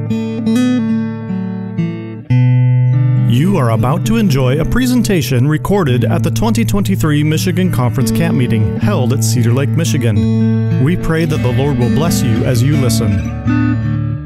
You are about to enjoy a presentation recorded at the 2023 Michigan Conference Camp Meeting held at Cedar Lake, Michigan. We pray that the Lord will bless you as you listen.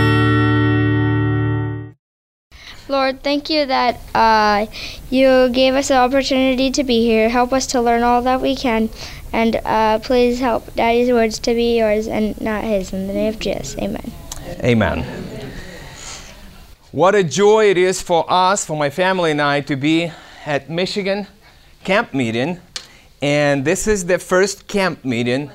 Lord, thank you that you gave us the opportunity to be here. Help us to learn all that we can. And please help Daddy's words to be yours and not his. In the name of Jesus, amen. Amen. What a joy it is for us, for my family and I, to be at Michigan Camp Meeting. And this is the first camp meeting.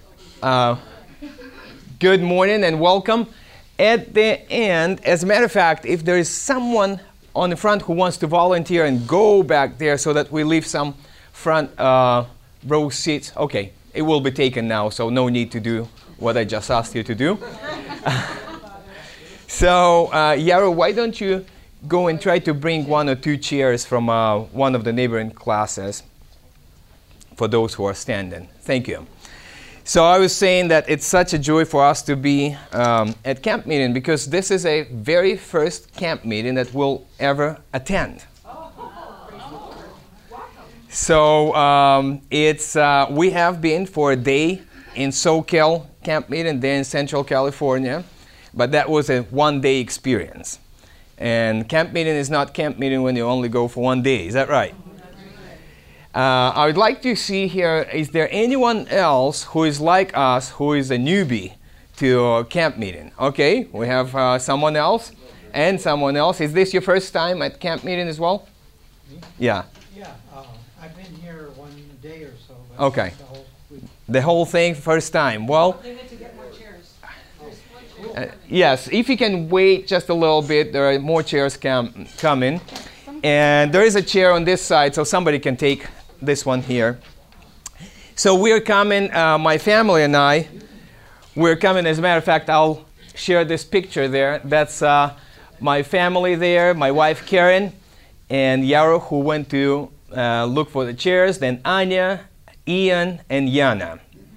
Good morning and welcome. At the end, as a matter of fact, if there is someone on the front who wants to volunteer and go back there so that we leave some front row seats, okay, it will be taken now, so no need to do what I just asked you to do. So, Yaro, why don't you go and try to bring one or two chairs from one of the neighboring classes for those who are standing. Thank you. So I was saying that it's such a joy for us to be at camp meeting because this is a very first camp meeting that we'll ever attend. So we have been for a day in SoCal camp meeting, then in Central California, but that was a one-day experience. And camp meeting is not camp meeting when you only go for one day. Is that right? I would like to see here, is there anyone else who is like us, who is a newbie to camp meeting? Okay, we have someone else and someone else. Is this your first time at camp meeting as well? Me? Yeah. Yeah, I've been here one day or so. But Okay. the whole week. The whole thing, first time. Well, They need to get more chairs. yes, if you can wait just a little bit, there are more chairs coming. And there is a chair on this side, so somebody can take this one here. So we're coming, my family and I, we're coming. As a matter of fact, I'll share this picture there. That's my family there, my wife Karen, and Yaro, who went to look for the chairs, then Anya, Ian, and Yana.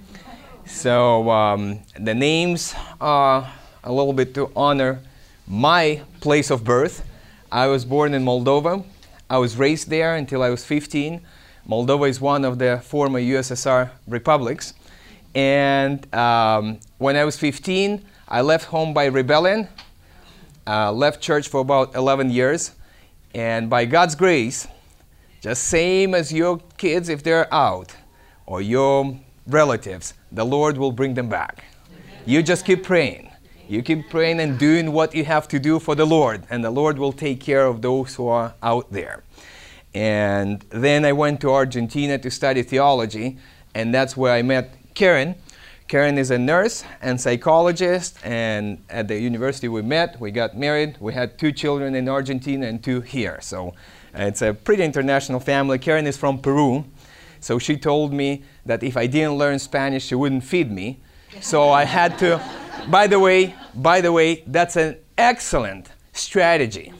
So the names are a little bit to honor my place of birth. I was born in Moldova. I was raised there until I was 15. Moldova is one of the former USSR republics. And when I was 15, I left home by rebellion, left church for about 11 years. And by God's grace, just same as your kids, if they're out, or your relatives, the Lord will bring them back. You just keep praying. You keep praying and doing what you have to do for the Lord, and the Lord will take care of those who are out there. And then I went to Argentina to study theology, and that's where I met Karen. Karen is a nurse and psychologist, and at the university we met, we got married, we had 2 children in Argentina and 2 here. So it's a pretty international family. Karen is from Peru, so she told me that if I didn't learn Spanish, she wouldn't feed me. So I had to, by the way, that's an excellent strategy.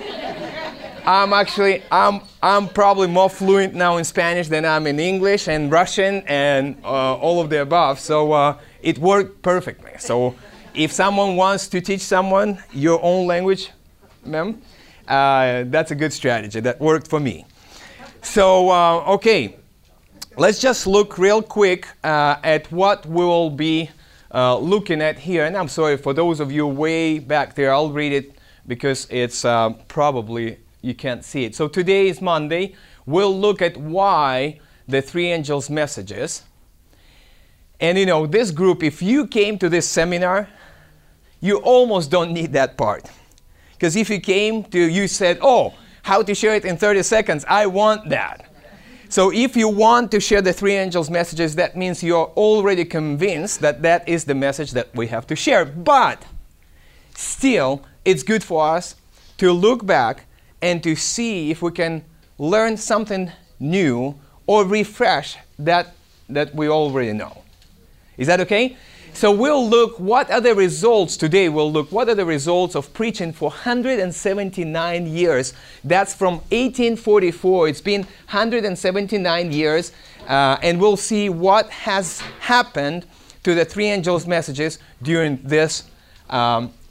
I'm probably more fluent now in Spanish than I'm in English and Russian and all of the above. So it worked perfectly. So if someone wants to teach someone your own language, ma'am, that's a good strategy. That worked for me. So, okay, let's just look real quick at what we will be looking at here. And I'm sorry for those of you way back there, I'll read it because it's probably you can't see it. So today is Monday. We'll look at why the 3 angels' messages. And you know, this group, if you came to this seminar, you almost don't need that part. Because if you said, oh, how to share it in 30 seconds, I want that. So if you want to share the 3 angels' messages, that means you're already convinced that that is the message that we have to share. But still, it's good for us to look back and to see if we can learn something new or refresh that we already know. Is that okay? So we'll look, what are the results today? We'll look, what are the results of preaching for 179 years? That's from 1844. It's been 179 years. And we'll see what has happened to the 3 angels' messages during this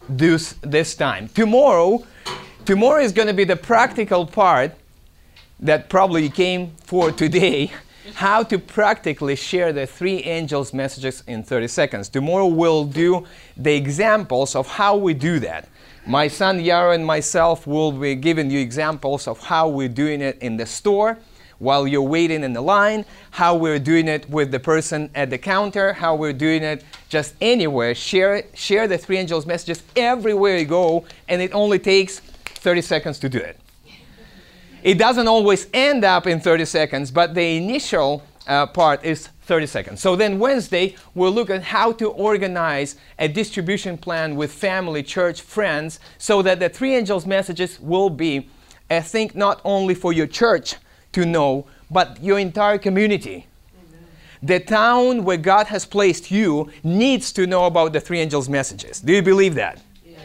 this time. Tomorrow is going to be the practical part that probably you came for today, how to practically share the 3 angels' messages in 30 seconds. Tomorrow we'll do the examples of how we do that. My son Yaro and myself will be giving you examples of how we're doing it in the store, while you're waiting in the line, how we're doing it with the person at the counter, how we're doing it just anywhere. Share the 3 angels' messages everywhere you go, and it only takes 30 seconds to do it. It doesn't always end up in 30 seconds, but the initial part is 30 seconds. So then Wednesday, we'll look at how to organize a distribution plan with family, church, friends, so that the 3 angels' messages will be, I think, not only for your church to know, but your entire community. Amen. The town where God has placed you needs to know about the 3 angels' messages. Do you believe that? Yes.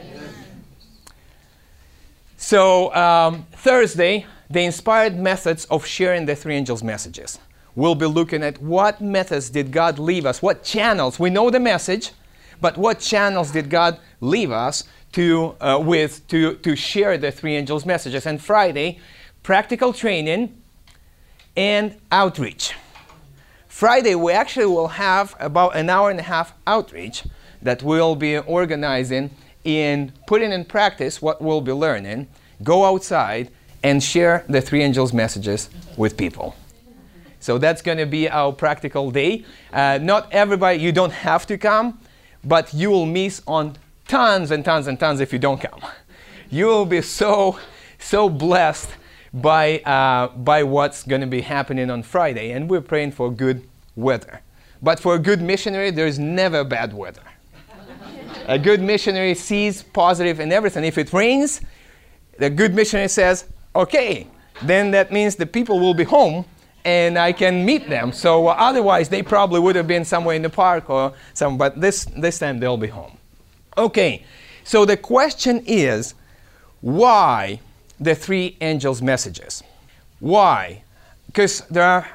So Thursday, the inspired methods of sharing the 3 angels' messages. We'll be looking at what methods did God leave us, what channels. We know the message, but what channels did God leave us to share the 3 angels' messages. And Friday, practical training and outreach. Friday, we actually will have about an hour and a half outreach that we'll be organizing in putting in practice what we'll be learning, go outside and share the 3 angels' messages with people. So that's going to be our practical day. Not everybody, you don't have to come, but you will miss on tons and tons and tons if you don't come. You will be so blessed by what's going to be happening on Friday, and we're praying for good weather. But for a good missionary, there's never bad weather. A good missionary sees positive in everything. If it rains, the good missionary says, okay, then that means the people will be home and I can meet them. So otherwise, they probably would have been somewhere in the park or some, but this time they'll be home. Okay, so the question is, why the 3 angels' messages? Why? Because there are,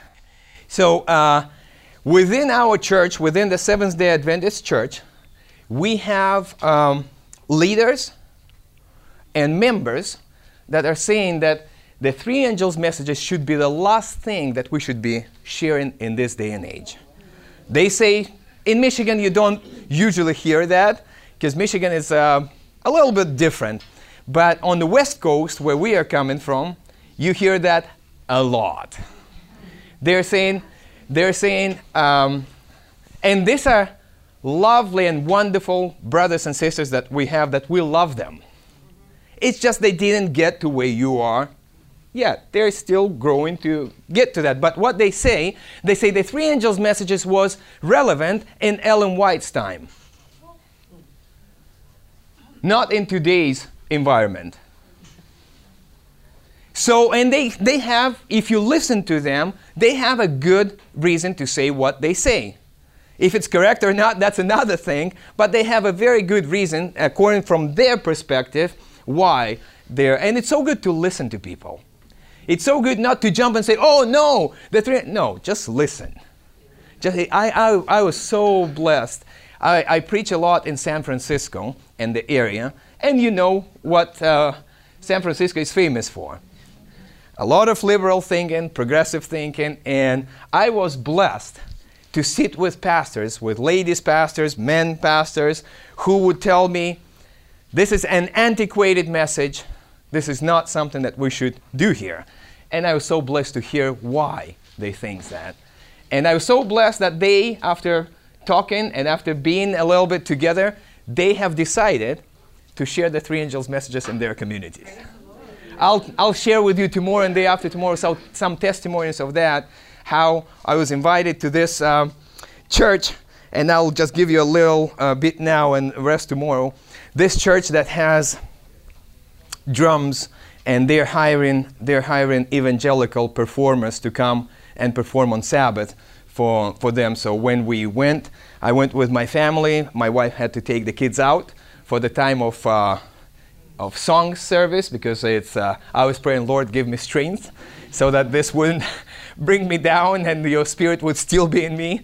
within our church, within the Seventh-day Adventist Church, we have leaders and members that are saying that the 3 angels' messages should be the last thing that we should be sharing in this day and age. They say, in Michigan you don't usually hear that, because Michigan is a little bit different. But on the West Coast, where we are coming from, you hear that a lot. They're saying, and these are lovely and wonderful brothers and sisters that we have, that we love them. It's just they didn't get to where you are yet. They're still growing to get to that. But what they say the 3 angels' messages was relevant in Ellen White's time. Not in today's environment. So, and they have, if you listen to them, they have a good reason to say what they say. If it's correct or not, that's another thing, but they have a very good reason, according from their perspective, why they're, and it's so good to listen to people. It's so good not to jump and say, oh no, no, just listen. I was so blessed. I preach a lot in San Francisco and the area, and you know what San Francisco is famous for. A lot of liberal thinking, progressive thinking, and I was blessed to sit with pastors, with ladies pastors, men pastors, who would tell me, this is an antiquated message. This is not something that we should do here. And I was so blessed to hear why they think that. And I was so blessed that they, after talking and after being a little bit together, they have decided to share the 3 angels' messages in their communities. I'll share with you tomorrow and day after tomorrow some testimonies of that, how I was invited to this church, and I'll just give you a little bit now and rest tomorrow. This church that has drums, and they're hiring evangelical performers to come and perform on Sabbath for them. So when we went, I went with my family. My wife had to take the kids out for the time of song service, because I was praying, Lord, give me strength so that this wouldn't bring me down and your spirit would still be in me.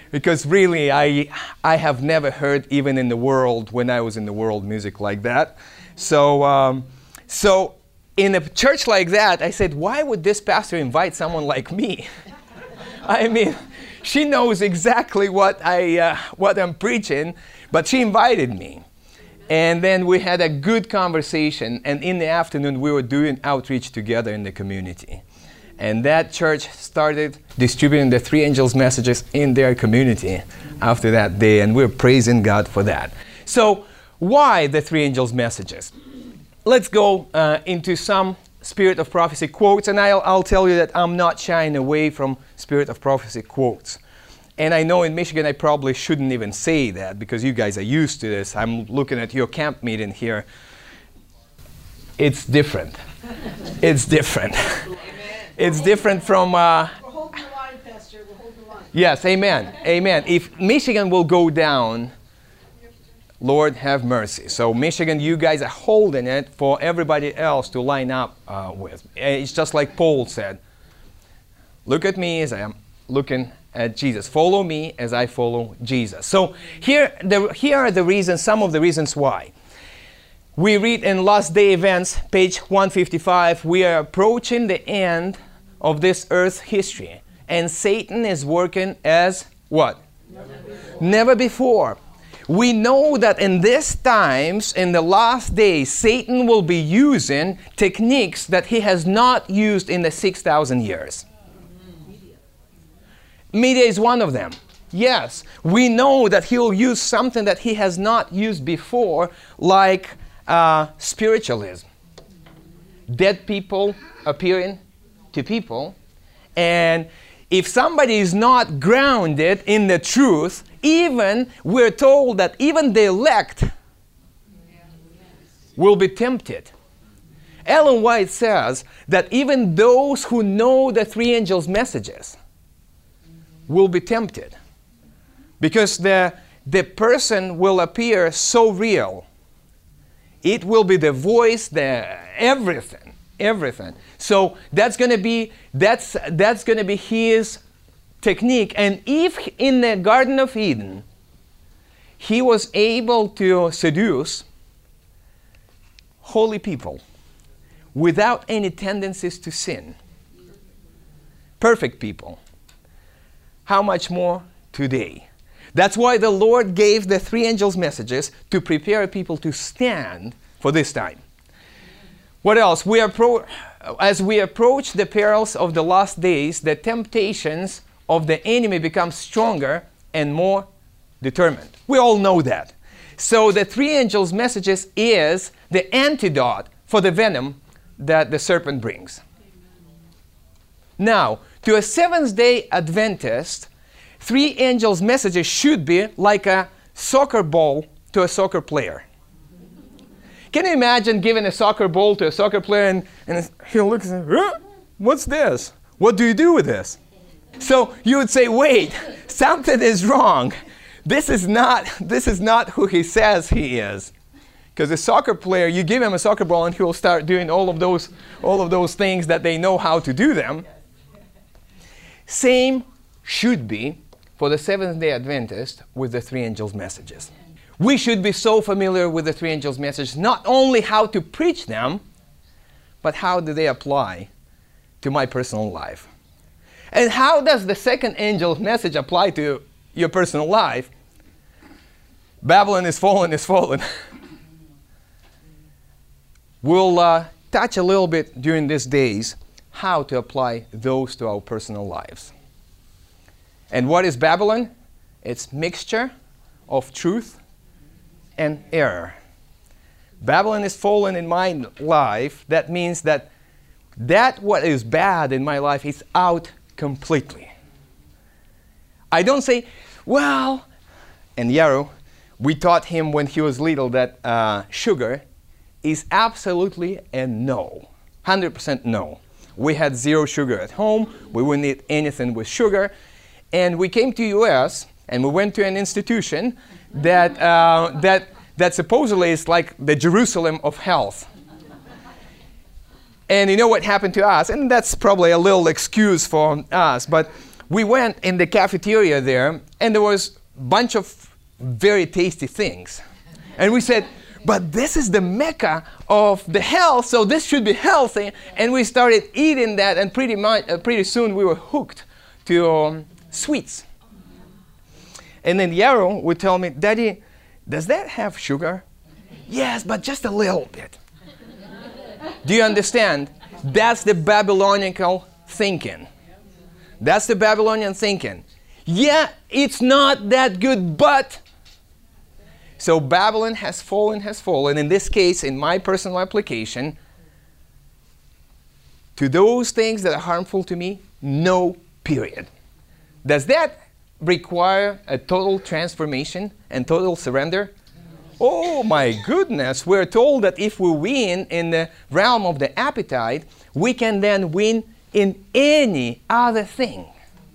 Because really, I have never heard, even in the world, when I was in the world, music like that. So in a church like that, I said, why would this pastor invite someone like me? I mean, she knows exactly what I'm preaching, but she invited me. And then we had a good conversation, and in the afternoon we were doing outreach together in the community. And that church started distributing the Three Angels messages in their community after that day, and we're praising God for that. So why the Three Angels messages? Let's go into some Spirit of Prophecy quotes, and I'll tell you that I'm not shying away from Spirit of Prophecy quotes. And I know in Michigan I probably shouldn't even say that because you guys are used to this. I'm looking at your camp meeting here. It's different. It's different. It's different from... We're holding the line, Pastor. We're holding the line. Yes, amen. Amen. If Michigan will go down, Lord have mercy. So Michigan, you guys are holding it for everybody else to line up with. It's just like Paul said. Look at me as I am looking at Jesus. Follow me as I follow Jesus. So here are the reasons, some of the reasons why. We read in Last Day Events, page 155, we are approaching the end of this earth's history. And Satan is working as what? Never before. We know that in these times, in the last days, Satan will be using techniques that he has not used in the 6,000 years. Media is one of them. Yes, we know that he'll use something that he has not used before, like spiritualism. Dead people appearing to people. And if somebody is not grounded in the truth, even we're told that even the elect will be tempted. Ellen White says that even those who know the Three Angels' messages will be tempted because the person will appear so real. It will be the voice, everything. So that's going to be his technique. And if in the Garden of Eden he was able to seduce holy people without any tendencies to sin, perfect people, how much more today? That's why the Lord gave the Three Angels' messages to prepare people to stand for this time. What else? As we approach the perils of the last days, the temptations of the enemy become stronger and more determined. We all know that. So the Three Angels' messages is the antidote for the venom that the serpent brings. Now, to a Seventh-day Adventist, Three Angels' messages should be like a soccer ball to a soccer player. Can you imagine giving a soccer ball to a soccer player and he looks and says, what's this? What do you do with this? So you would say, wait, something is wrong. This is not who he says he is. Because a soccer player, you give him a soccer ball and he will start doing all of those things that they know how to do them. Same should be for the Seventh-day Adventist with the Three Angels' messages. We should be so familiar with the Three Angels' messages, not only how to preach them, but how do they apply to my personal life. And how does the second angel's message apply to your personal life? Babylon is fallen, is fallen. We'll touch a little bit during these days how to apply those to our personal lives. And what is Babylon? It's mixture of truth and error. Babylon is fallen in my life. That means that what is bad in my life is out completely. I don't say, well, and Yarrow, we taught him when he was little that sugar is absolutely a no. 100% no. We had zero sugar at home. We wouldn't eat anything with sugar. And we came to U.S. and we went to an institution that supposedly is like the Jerusalem of health. And you know what happened to us? And that's probably a little excuse for us. But we went in the cafeteria there, and there was a bunch of very tasty things. And we said, but this is the mecca of the health, so this should be healthy. And we started eating that, and pretty soon we were hooked to sweets. And then Yarrow would tell me, Daddy, does that have sugar? Yes, but just a little bit. Do you understand? That's the Babylonian thinking. That's the Babylonian thinking. Yeah, it's not that good, but... So Babylon has fallen. In this case, in my personal application, to those things that are harmful to me, no, period. Does that require a total transformation and total surrender? Oh my goodness, we're told that if we win in the realm of the appetite, we can then win in any other thing.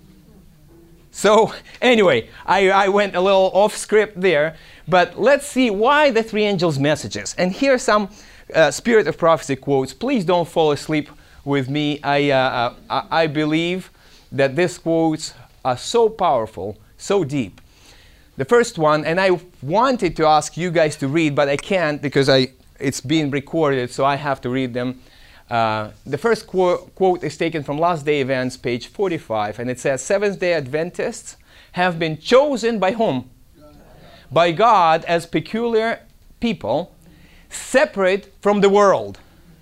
So anyway, I went a little off script there, but let's see why the three angels' messages. And here are some Spirit of Prophecy quotes. Please don't fall asleep with me. I believe that these quotes are so powerful, so deep. The first one, and I wanted to ask you guys to read, but I can't because it's being recorded, so I have to read them. The first quote is taken from Last Day Events, page 45, and it says, Seventh-day Adventists have been chosen by whom? By God as peculiar people, separate from the world.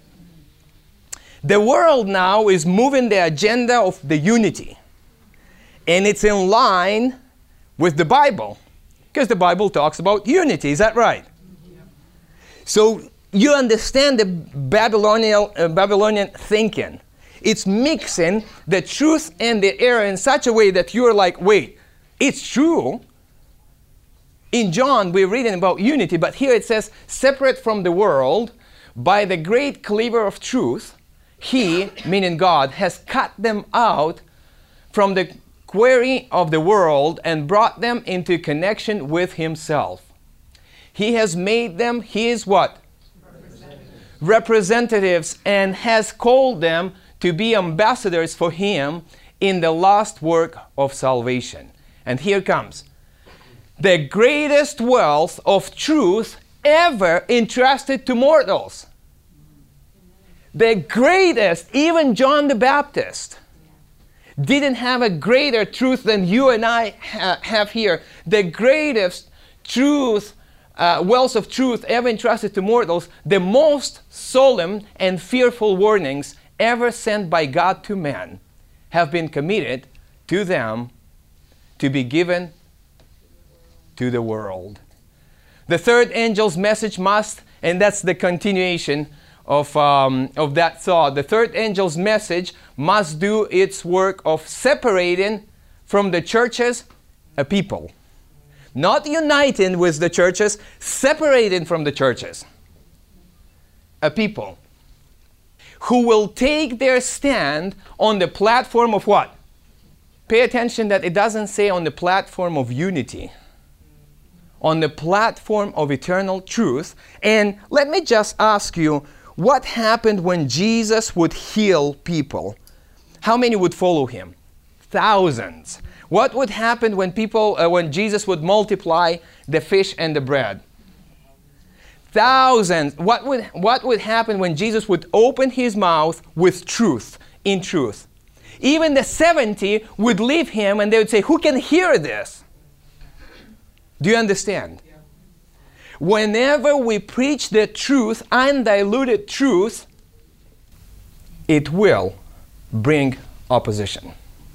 The world now is moving the agenda of the unity, and it's in line with the Bible, because the Bible talks about unity. Is that right? So you understand the Babylonian thinking. It's mixing the truth and the error in such a way that you're like, wait, it's true. In John, we're reading about unity, but here it says, separate from the world by the great cleaver of truth, he, meaning God, has cut them out from the query of the world and brought them into connection with himself. He has made them his what? Representatives, and has called them to be ambassadors for him in the last work of salvation. And here comes the greatest wealth of truth ever entrusted to mortals. The greatest, even John the Baptist didn't have a greater truth than you and I have here. The greatest truth, wealth of truth ever entrusted to mortals, the most solemn and fearful warnings ever sent by God to man have been committed to them to be given to the world. The third angel's message must, and that's the continuation of that thought, the third angel's message must do its work of separating from the churches a people. Not uniting with the churches, separating from the churches a people who will take their stand on the platform of what? Pay attention that it doesn't say on the platform of unity. On the platform of eternal truth. And let me just ask you, what happened when Jesus would heal people? How many would follow him? Thousands. What would happen when when Jesus would multiply the fish and the bread? Thousands. What would happen when Jesus would open his mouth with truth, in truth? Even the 70 would leave him and they would say, who can hear this? Do you understand? Yeah. Whenever we preach the truth, undiluted truth, it will bring opposition.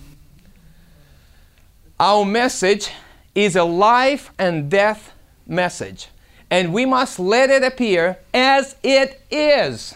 Our message is a life and death message, and we must let it appear as it is.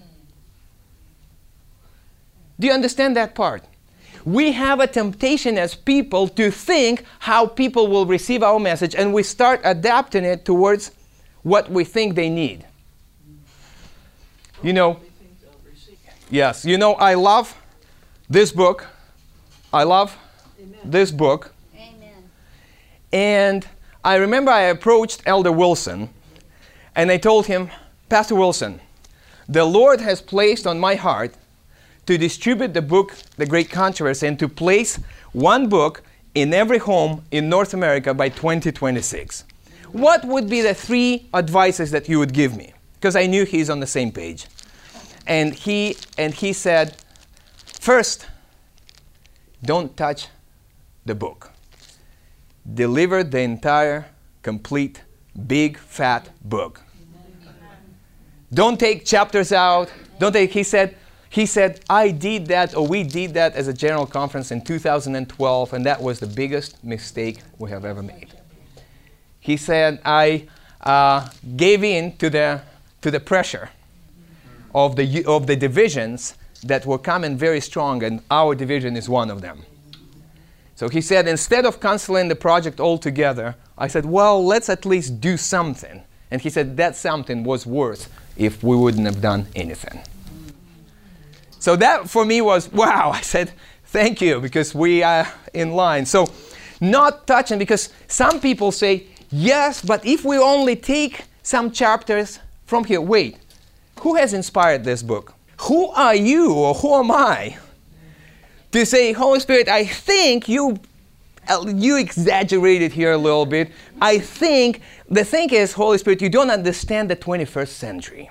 Do you understand that part? We have a temptation as people to think how people will receive our message, and we start adapting it towards what we think they need. You know, yes, you know, I love this book. I love this book. Amen. And I remember I approached Elder Wilson, and I told him, Pastor Wilson, the Lord has placed on my heart to distribute the book, The Great Controversy, and to place one book in every home in North America by 2026. What would be the 3 advices that you would give me? Because I knew he's on the same page. And he said, first, don't touch the book. Deliver the entire, complete, big, fat book. Don't take chapters out. Don't take, he said, I did that, or we did that as a general conference in 2012, and that was the biggest mistake we have ever made. He said, I gave in to the pressure of the divisions that were coming very strong, and our division is one of them. So he said, instead of canceling the project altogether, I said, well, let's at least do something. And he said that something was worse if we wouldn't have done anything. So that for me was, wow. I said, thank you, because we are in line. So not touching, because some people say, yes, but if we only take some chapters from here. Wait, who has inspired this book? Who are you, or who am I to say, Holy Spirit, I think you exaggerated here a little bit. I think, the thing is, Holy Spirit, you don't understand the 21st century.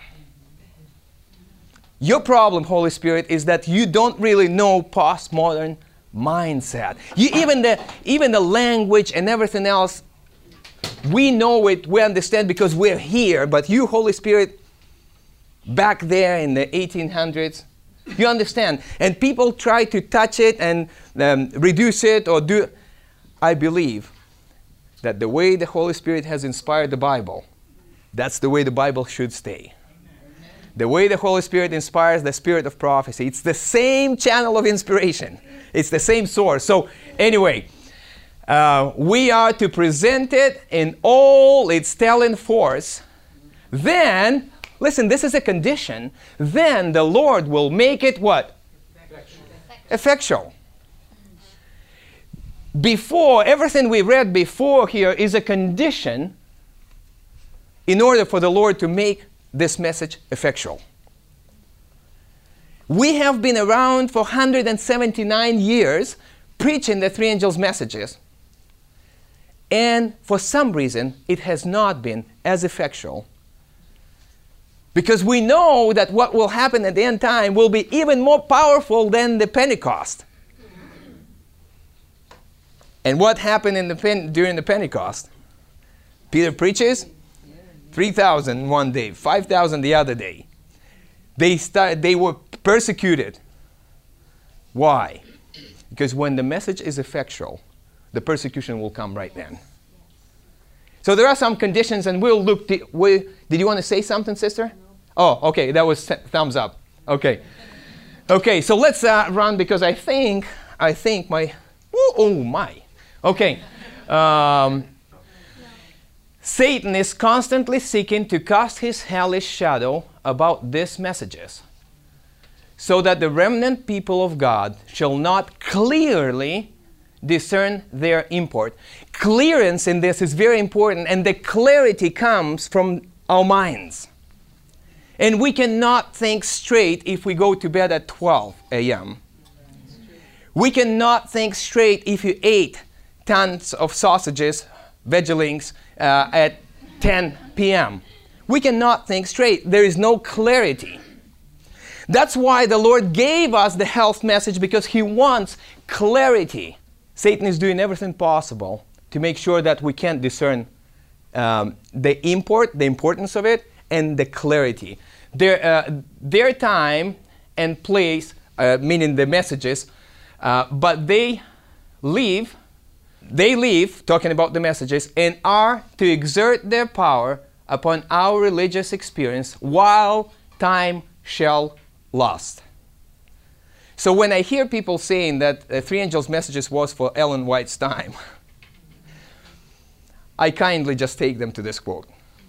Your problem, Holy Spirit, is that you don't really know postmodern mindset. Even the language and everything else, we know it, we understand because we're here, but you, Holy Spirit, back there in the 1800s, you understand. And people try to touch it and reduce it or do. I believe that the way the Holy Spirit has inspired the Bible, that's the way the Bible should stay. The way the Holy Spirit inspires the spirit of prophecy, it's the same channel of inspiration. It's the same source. So anyway, we are to present it in all its telling force. Then, listen, this is a condition. Then the Lord will make it what? Effectual. Before, everything we read before here is a condition in order for the Lord to make this message effectual. We have been around for 179 years preaching the 3 angels' messages. And for some reason, it has not been as effectual. Because we know that what will happen at the end time will be even more powerful than the Pentecost. And what happened during the Pentecost? Peter preaches, 3,000 one day, 5,000 the other day. They were persecuted. Why? Because when the message is effectual, the persecution will come right then. So there are some conditions, and we'll look. Did you want to say something, sister? Oh, okay, that was thumbs up. Okay. Okay, so let's run, because I think my, oh my. Okay. Satan is constantly seeking to cast his hellish shadow about these messages, so that the remnant people of God shall not clearly discern their import. Clearance in this is very important, and the clarity comes from our minds. And we cannot think straight if we go to bed at 12 a.m. We cannot think straight if you ate tons of sausages, vegelings, at 10 p.m. We cannot think straight. There is no clarity. That's why the Lord gave us the health message, because He wants clarity. Satan is doing everything possible to make sure that we can't discern the importance of it, and the clarity. Their time and place, meaning the messages, but they leave, talking about the messages, and are to exert their power upon our religious experience while time shall last. So when I hear people saying that 3 angels' messages was for Ellen White's time, I kindly just take them to this quote.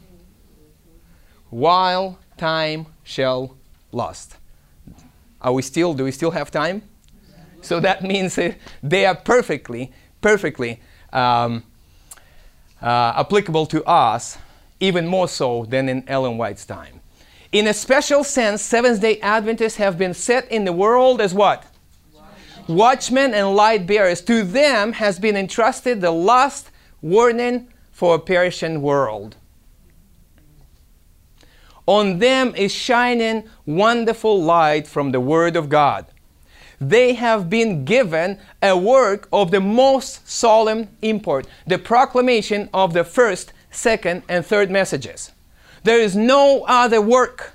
While time shall last. Do we still have time? So that means they are perfectly applicable to us, even more so than in Ellen White's time. In a special sense, Seventh-day Adventists have been set in the world as what? Watchmen and light bearers. To them has been entrusted the last warning for a perishing world. On them is shining wonderful light from the Word of God. They have been given a work of the most solemn import, the proclamation of the first, second, and third messages. There is no other work.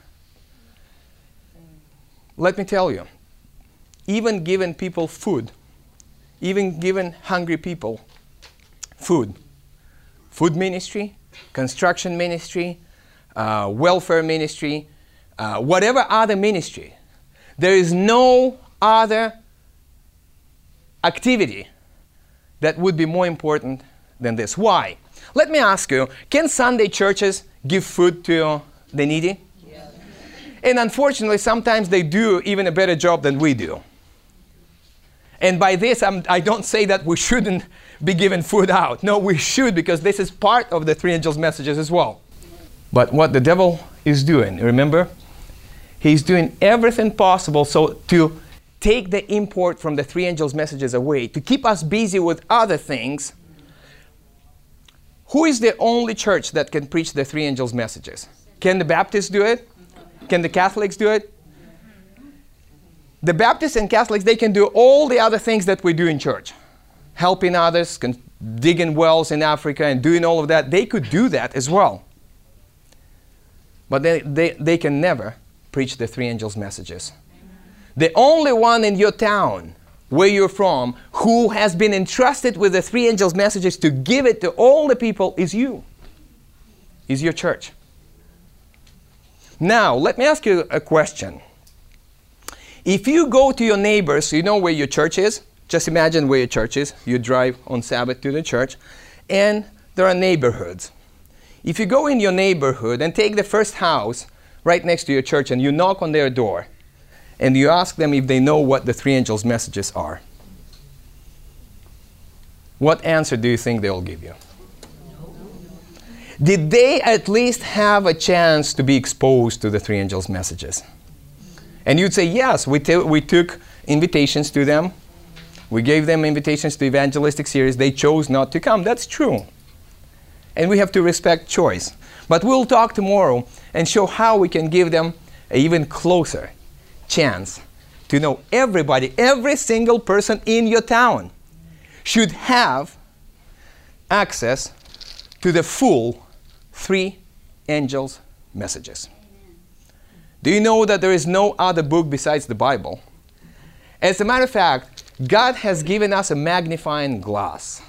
Let me tell you, even giving people food, even giving hungry people food ministry, construction ministry, welfare ministry, whatever other ministry, there is no other activity that would be more important than this. Why? Let me ask you, can Sunday churches give food to the needy? Yes. And unfortunately, sometimes they do even a better job than we do. And by this, I don't say that we shouldn't be giving food out. No, we should, because this is part of the three angels' messages as well. But what the devil is doing, remember? He's doing everything possible to take the import from the three angels' messages away, to keep us busy with other things. Who is the only church that can preach the three angels' messages? Can the Baptists do it? Can the Catholics do it? The Baptists and Catholics, they can do all the other things that we do in church. Helping others, digging wells in Africa and doing all of that. They could do that as well. But they can never preach the three angels' messages. The only one in your town, where you're from, who has been entrusted with the three angels' messages to give it to all the people is you. Is your church. Now, let me ask you a question. If you go to your neighbors, you know where your church is? Just imagine where your church is. You drive on Sabbath to the church, and there are neighborhoods. If you go in your neighborhood and take the first house right next to your church and you knock on their door and you ask them if they know what the three angels' messages are, what answer do you think they'll give you? Did they at least have a chance to be exposed to the three angels' messages? And you'd say, yes, we took invitations to them. We gave them invitations to evangelistic series. They chose not to come. That's true. And we have to respect choice. But we'll talk tomorrow and show how we can give them an even closer chance to know everybody, every single person in your town should have access to the full three angels' messages. Do you know that there is no other book besides the Bible? As a matter of fact, God has given us a magnifying glass.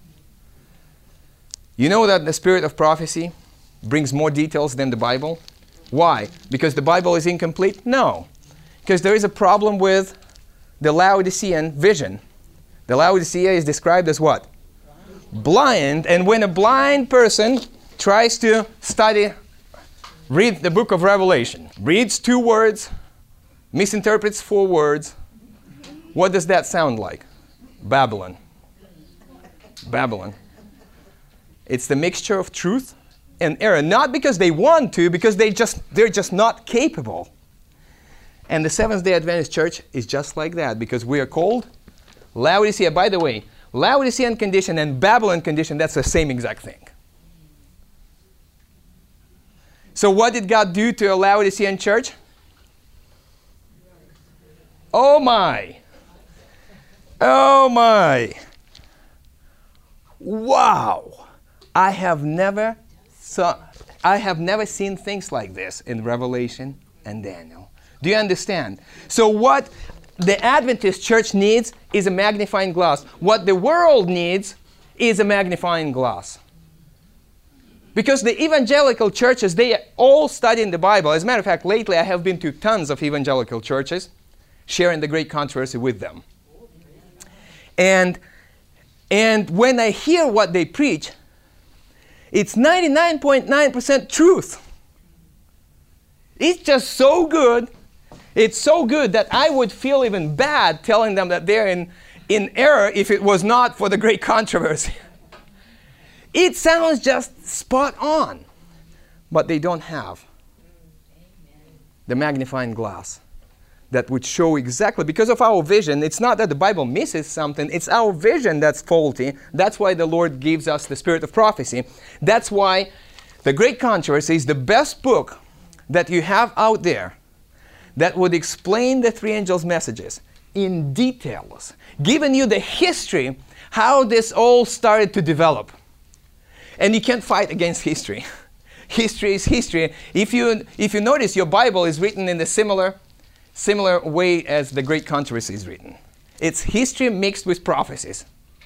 You know that the spirit of prophecy brings more details than the Bible? Why? Because the Bible is incomplete? No. Because there is a problem with the Laodicean vision. The Laodicea is described as what? Blind. And when a blind person tries to read the book of Revelation, reads 2 words, misinterprets 4 words, what does that sound like? Babylon. Babylon. It's the mixture of truth and error. Not because they want to, because they're just not capable. And the Seventh-day Adventist Church is just like that, because we are called Laodicea. By the way, Laodicean condition and Babylon condition, that's the same exact thing. So what did God do to a Laodicean church? Oh my! Oh my! Wow! I have never seen things like this in Revelation and Daniel. Do you understand? So what the Adventist church needs is a magnifying glass. What the world needs is a magnifying glass. Because the evangelical churches, they all study the Bible. As a matter of fact, lately I have been to tons of evangelical churches, sharing the great controversy with them. And when I hear what they preach, it's 99.9% truth. It's just so good. It's so good that I would feel even bad telling them that they're in error if it was not for the great controversy. It sounds just spot on, but they don't have the magnifying glass that would show exactly, because of our vision, it's not that the Bible misses something, it's our vision that's faulty. That's why the Lord gives us the spirit of prophecy. That's why The Great Controversy is the best book that you have out there that would explain the three angels' messages in details, giving you the history, how this all started to develop. And you can't fight against history. History is history. If you notice, your Bible is written in a similar way as the Great Controversy is written. It's history mixed with prophecies.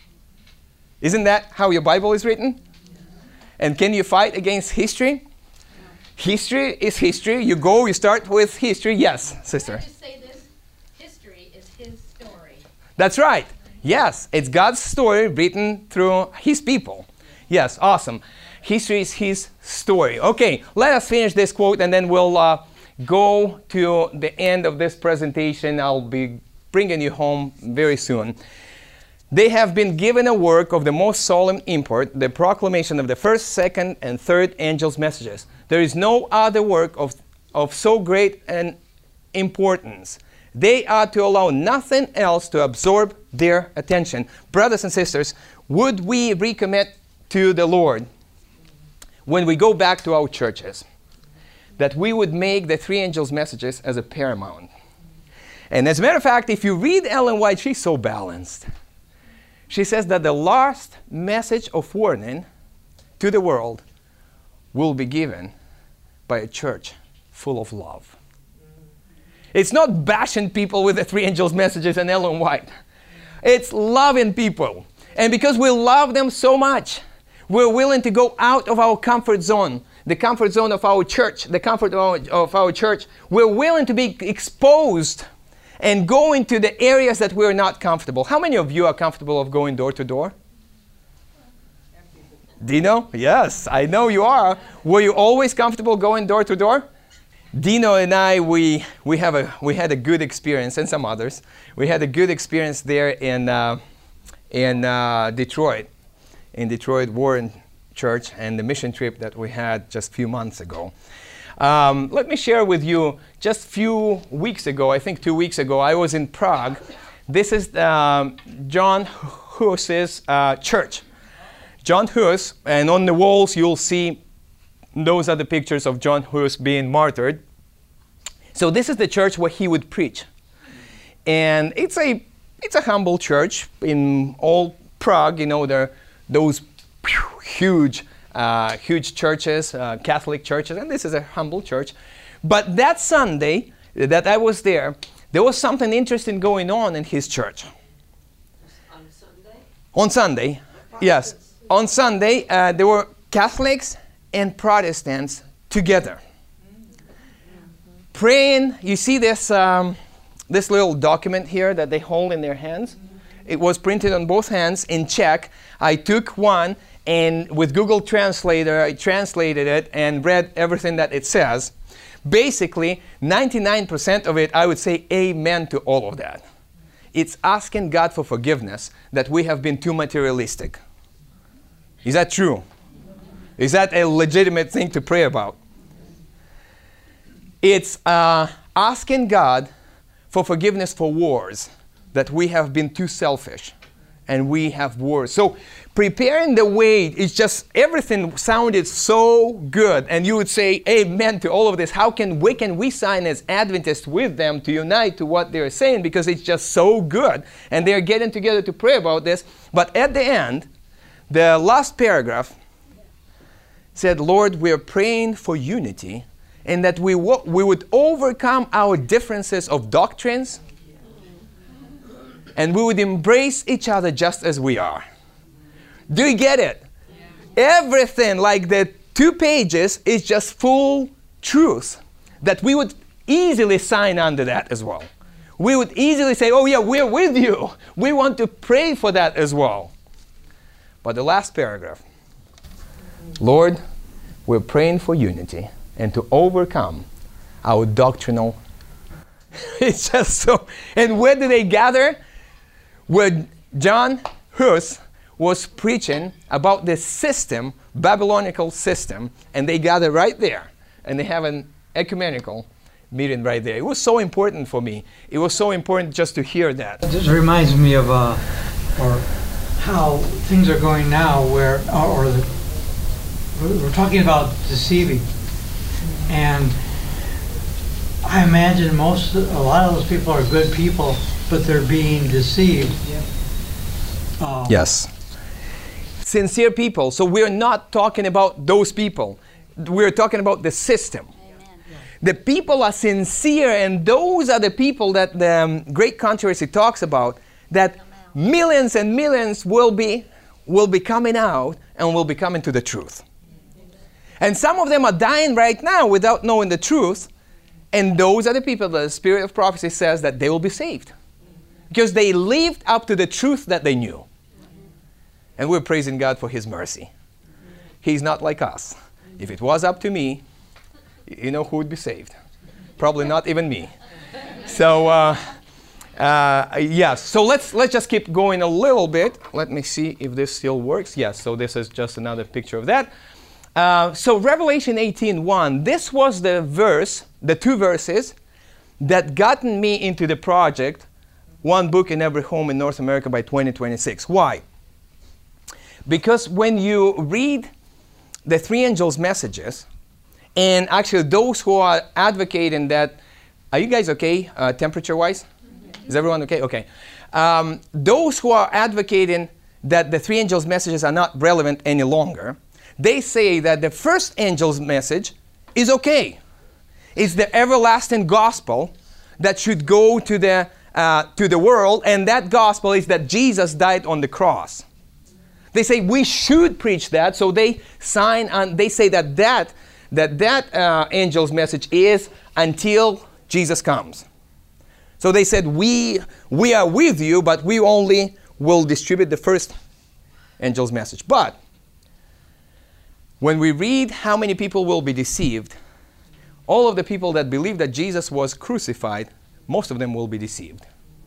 Isn't that how your Bible is written? And can you fight against history? History is history. You start with history. Yes, sister. Can I just say this? History is his story. That's right. Yes, it's God's story written through his people. Yes, awesome. History is his story. Okay, let us finish this quote and then we'll go to the end of this presentation. I'll be bringing you home very soon. They have been given a work of the most solemn import, the proclamation of the first, second, and third angels' messages. There is no other work of so great an importance. They are to allow nothing else to absorb their attention. Brothers and sisters, would we recommit to the Lord when we go back to our churches that we would make the three angels' messages as a paramount? And as a matter of fact, if you read Ellen White, she's so balanced. She says that the last message of warning to the world will be given by a church full of love. It's not bashing people with the three angels' messages and Ellen White. It's loving people. And because we love them so much, we're willing to go out of our comfort zone, the comfort zone of our church, the comfort of our church. We're willing to be exposed and go into the areas that we're not comfortable. How many of you are comfortable of going door to door? Dino? Yes, I know you are. Were you always comfortable going door to door? Dino and I, we had a good experience, and some others. We had a good experience there in Detroit Warren Church, and the mission trip that we had just a few months ago. Let me share with you, just a few weeks ago, I think 2 weeks ago, I was in Prague. This is John Hus's church. John Hus, and on the walls you'll see, those are the pictures of John Hus being martyred. So this is the church where he would preach. And it's a humble church in all Prague. You know, there are those huge churches, Catholic churches, and this is a humble church. But that Sunday that I was there was something interesting going on in his church. On Sunday? On Sunday, yes. On Sunday, there were Catholics and Protestants together. Praying. You see this little document here that they hold in their hands? It was printed on both hands in Czech. I took one, and with Google Translator, I translated it and read everything that it says. Basically, 99% of it, I would say amen to all of that. It's asking God for forgiveness that we have been too materialistic. Is that true? Is that a legitimate thing to pray about? It's asking God for forgiveness for wars, that we have been too selfish and we have wars. So preparing the way, it's just everything sounded so good, and you would say amen to all of this. How can we sign as Adventists with them to unite to what they're saying, because it's just so good, and they're getting together to pray about this. But at the end, the last paragraph said, Lord, we are praying for unity, and that we would overcome our differences of doctrines, and we would embrace each other just as we are. Do you get it? Yeah. Everything, like the 2 pages, is just full truth, that we would easily sign under that as well. We would easily say, oh yeah, we're with you. We want to pray for that as well. But the last paragraph, Lord, we're praying for unity and to overcome our doctrinal. It's just so. And where do they gather? Where John Hus was preaching about this system, Babylonical system, and they gather right there, and they have an ecumenical meeting right there. It was so important for me. It was so important just to hear that. This reminds me of or how things are going now, where we're talking about deceiving, and I imagine a lot of those people are good people, but they're being deceived. Yes. Sincere people. So we're not talking about those people. We're talking about the system. The people are sincere, and those are the people that the Great Controversy talks about, that millions and millions will be coming out and will be coming to the truth. And some of them are dying right now without knowing the truth, and those are the people that the Spirit of Prophecy says that they will be saved, because they lived up to the truth that they knew. And we're praising God for His mercy. He's not like us. If it was up to me, you know who would be saved? Probably not even me. So, yes. So let's just keep going a little bit. Let me see if this still works. Yes. So this is just another picture of that. So Revelation 18:1. This was the verse, the two verses, that gotten me into the project, one book in every home in North America by 2026. Why? Because when you read the three angels' messages, and actually those who are advocating that, are you guys okay temperature-wise? Is everyone okay? Okay. Those who are advocating that the three angels' messages are not relevant any longer, they say that the first angel's message is okay. It's the everlasting gospel that should go to the world, and that gospel is that Jesus died on the cross. They say we should preach that, so they sign on. They say that angel's message is until Jesus comes. So they said we are with you, but we only will distribute the first angel's message. But when we read how many people will be deceived, all of the people that believe that Jesus was crucified, most of them will be deceived.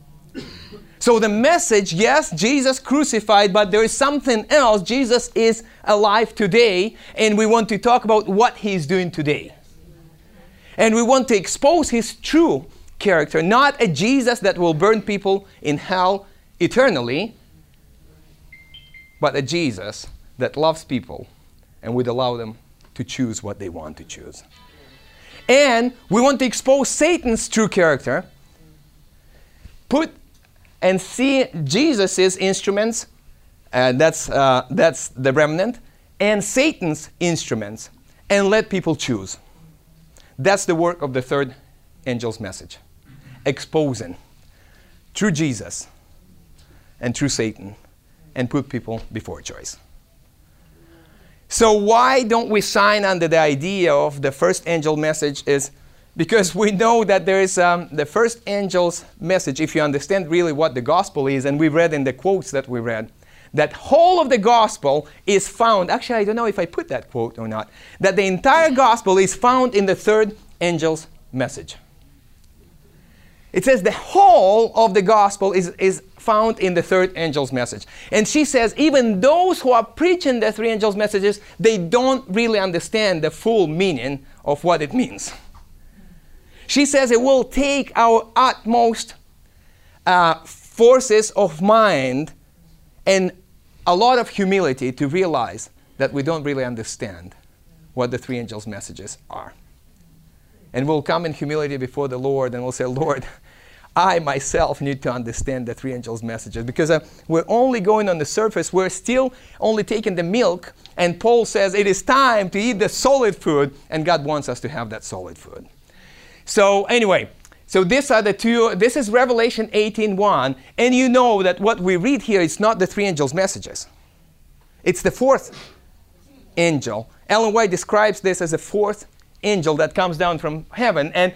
So the message, yes, Jesus crucified, but there is something else. Jesus is alive today, and we want to talk about what He's doing today. And we want to expose His true character, not a Jesus that will burn people in hell eternally, but a Jesus that loves people and would allow them to choose what they want to choose. And we want to expose Satan's true character, and see Jesus' instruments, that's the remnant, and Satan's instruments, and let people choose. That's the work of the third angel's message. Exposing through Jesus and through Satan, and put people before choice. So why don't we sign under the idea of the first angel message is because we know that there is the first angel's message, if you understand really what the gospel is, and we read in the quotes that we read, that whole of the gospel is found, actually I don't know if I put that quote or not, that the entire gospel is found in the third angel's message. It says the whole of the gospel is found in the third angel's message. And she says even those who are preaching the three angels' messages, they don't really understand the full meaning of what it means. She says it will take our utmost forces of mind and a lot of humility to realize that we don't really understand what the three angels' messages are. And we'll come in humility before the Lord and we'll say, Lord, I myself need to understand the three angels' messages, because we're only going on the surface. We're still only taking the milk, and Paul says it is time to eat the solid food, and God wants us to have that solid food. So anyway, so these are the two. This is Revelation 18:1, and you know that what we read here is not the three angels' messages. It's the fourth angel. Ellen White describes this as a fourth angel that comes down from heaven, and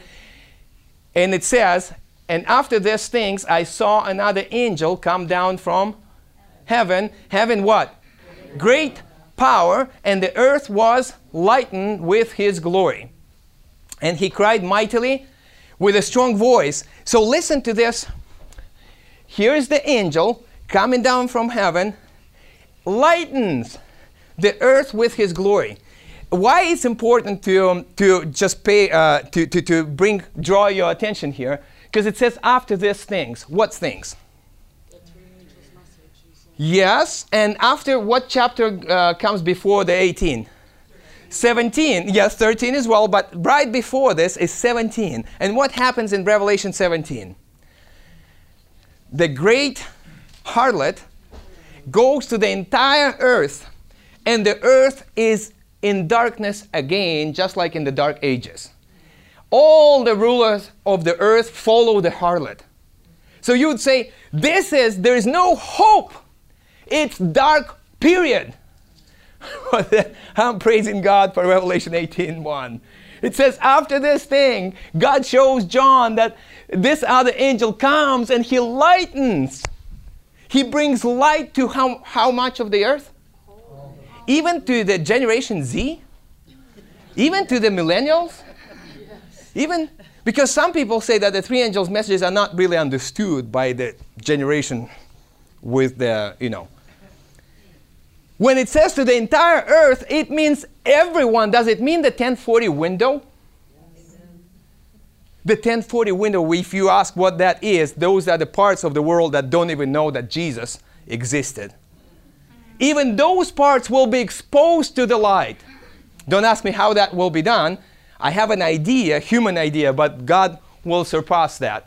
it says, and after these things I saw another angel come down from heaven, having what? Great power, and the earth was lightened with his glory. And he cried mightily with a strong voice. So listen to this. Here is the angel coming down from heaven, lightens the earth with his glory. why it's important to just pay to draw your attention here, because it says after these things. What things? Yes, and after what chapter comes before the 18? 17. Yes, 13 as well, but right before this is 17. And what happens in Revelation 17? The great harlot goes to the entire earth, and the earth is in darkness again, just like in the Dark Ages. All the rulers of the earth follow the harlot. So you would say, there is no hope. It's dark, period. I'm praising God for Revelation 18:1. It says, after this thing, God shows John that this other angel comes and he lightens. He brings light to how much of the earth? Even to the Generation Z? Even to the millennials? Even because some people say that the three angels' messages are not really understood by the generation with the, When it says to the entire earth, it means everyone. Does it mean the 1040 window? The 1040 window, if you ask what that is, those are the parts of the world that don't even know that Jesus existed. Even those parts will be exposed to the light. Don't ask me how that will be done. I have an idea, human idea, but God will surpass that.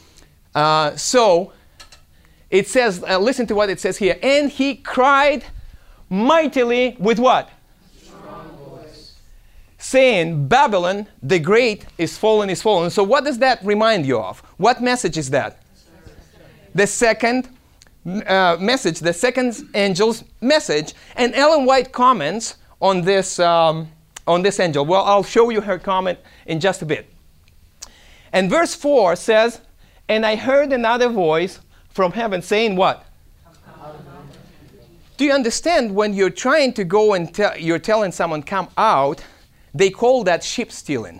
So it says, listen to what it says here. And he cried mightily with what? Strong voice. Saying, Babylon the Great is fallen, is fallen. So what does that remind you of? What message is that? The second message, the second angel's message. And Ellen White comments on this angel. Well, I'll show you her comment in just a bit. And verse 4 says, and I heard another voice from heaven saying what? Do you understand when you're trying to go and you're telling someone come out, they call that ship stealing.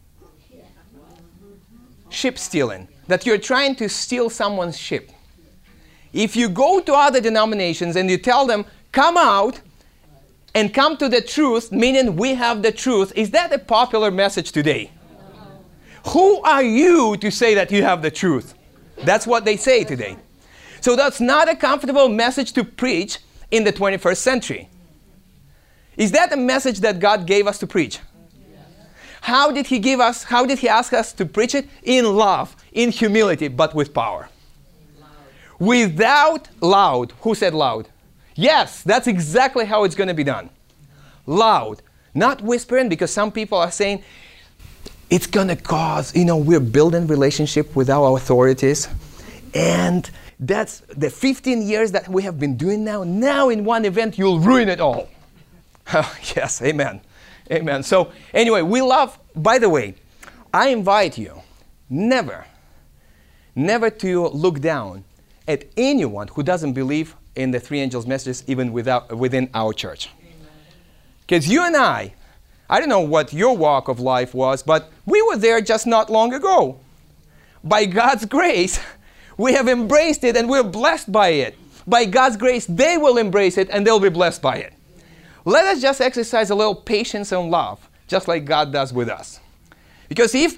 Ship stealing. That you're trying to steal someone's ship. If you go to other denominations and you tell them, come out and come to the truth, meaning we have the truth, is that a popular message today? Who are you to say that you have the truth? That's what they say today. So that's not a comfortable message to preach in the 21st century. Is that a message that God gave us to preach? How did he ask us to preach it? In love, in humility, but with power. Without loud. Who said loud? Yes, that's exactly how it's going to be done. Loud. Not whispering, because some people are saying, it's going to cause, we're building relationship with our authorities. And that's the 15 years that we have been doing now. Now in one event, you'll ruin it all. Yes, amen. Amen. So anyway, we love, by the way, I invite you never to look down at anyone who doesn't believe in the three angels' messages even within our church. Because you and I don't know what your walk of life was, but we were there just not long ago. By God's grace, we have embraced it and we're blessed by it. By God's grace, they will embrace it and they'll be blessed by it. Let us just exercise a little patience and love, just like God does with us. Because if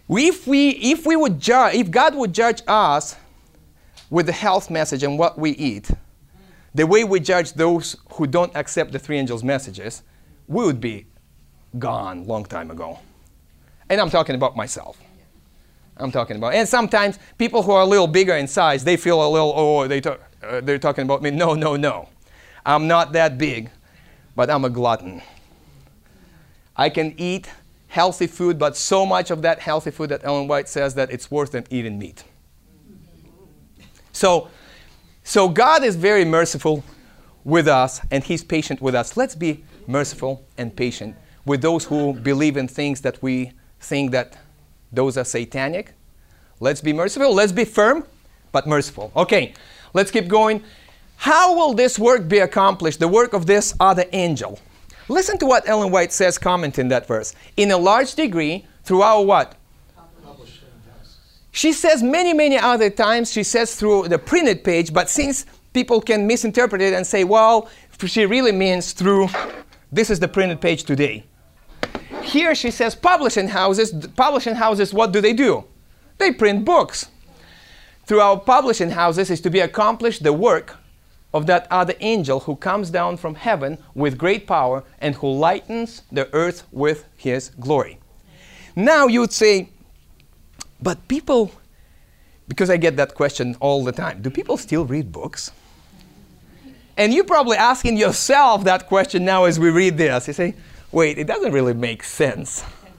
God would judge us with the health message and what we eat, the way we judge those who don't accept the three angels' messages, we would be gone long time ago. And I'm talking about myself. And sometimes people who are a little bigger in size, they feel a little, they're talking about me. No. I'm not that big, but I'm a glutton. I can eat healthy food, but so much of that healthy food that Ellen White says that it's worse than eating meat. So God is very merciful with us, and He's patient with us. Let's be merciful and patient with those who believe in things that we think that those are satanic. Let's be merciful. Let's be firm, but merciful. Okay, let's keep going. How will this work be accomplished, the work of this other angel? Listen to what Ellen White says, commenting that verse. In a large degree, through our what? She says many other times, she says through the printed page, but since people can misinterpret it and say, well, she really means through, this is the printed page today. here she says publishing houses. Publishing houses, what do? They print books. Through our publishing houses is to be accomplished the work of that other angel who comes down from heaven with great power and who lightens the earth with his glory. Now you would say, but people, because I get that question all the time, do people still read books? And you're probably asking yourself that question now as we read this. You say, wait, it doesn't really make sense.